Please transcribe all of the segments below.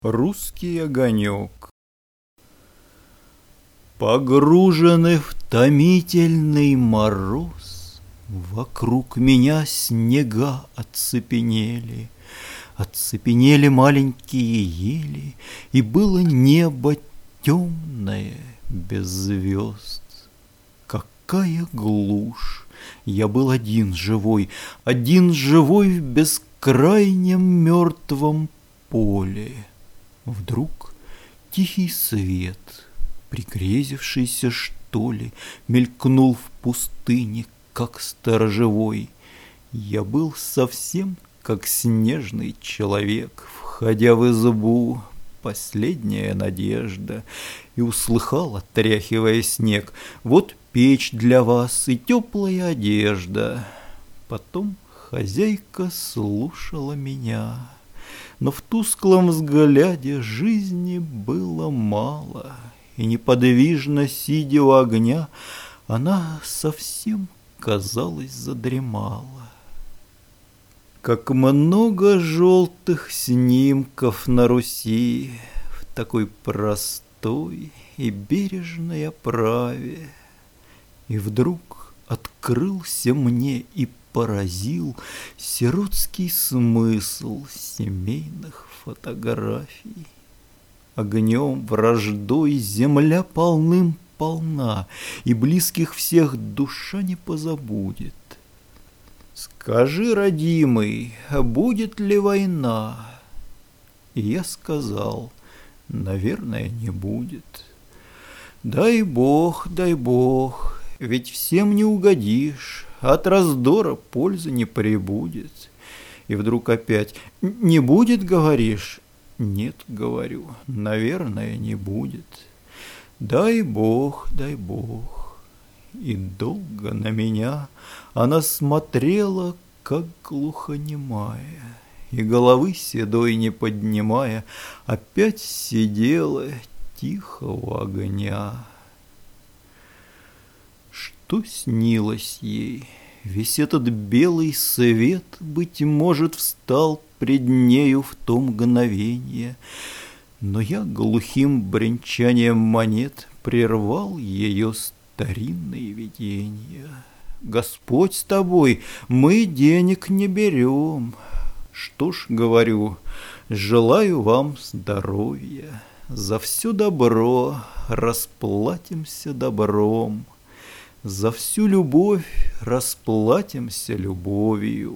Русский огонек. Погруженный в томительный мороз, вокруг меня снега оцепенели, оцепенели маленькие ели, и было небо темное, без звезд. Какая глушь! Я был один живой в бескрайнем мертвом поле. Вдруг тихий свет, пригрезившийся, что ли, мелькнул в пустыне, как сторожевой. Я был совсем как снежный человек, входя в избу, последняя надежда, и услыхал, отряхивая снег: вот печь для вас и теплая одежда. Потом хозяйка слушала меня, но в тусклом взгляде жизни было мало, и неподвижно сидя у огня, она совсем, казалось, задремала. Как много желтых снимков на Руси в такой простой и бережной оправе. И вдруг открылся мне и поразил сиротский смысл семейных фотографий. Огнем, враждой земля полным-полна, и близких всех душа не позабудет. Скажи, родимый, будет ли война? И я сказал: наверное, не будет. Дай Бог, ведь всем не угодишь, от раздора пользы не прибудет. И вдруг опять: не будет, говоришь? Нет, говорю, наверное, не будет. Дай Бог. И долго на меня она смотрела, как глухонемая, и головы седой не поднимая, опять сидела тихо у огня. Что снилось ей? Весь этот белый свет, быть может, встал пред нею в то мгновенье, но я глухим бренчанием монет прервал ее старинные видения. Господь с тобой, мы денег не берем. Что ж, говорю, желаю вам здоровья. За все добро расплатимся добром. За всю любовь расплатимся любовью.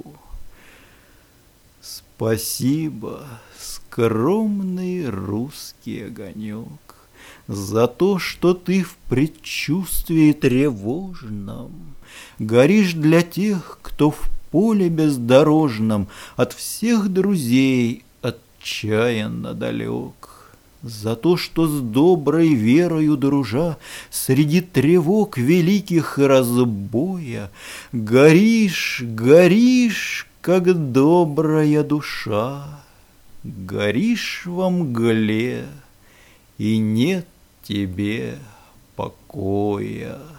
Спасибо, скромный русский огонек, за то, что ты в предчувствии тревожном горишь для тех, кто в поле бездорожном от всех друзей отчаянно далек. За то, что с доброй верою дружа среди тревог великих и разбоя горишь, как добрая душа. Горишь во мгле, и нет тебе покоя.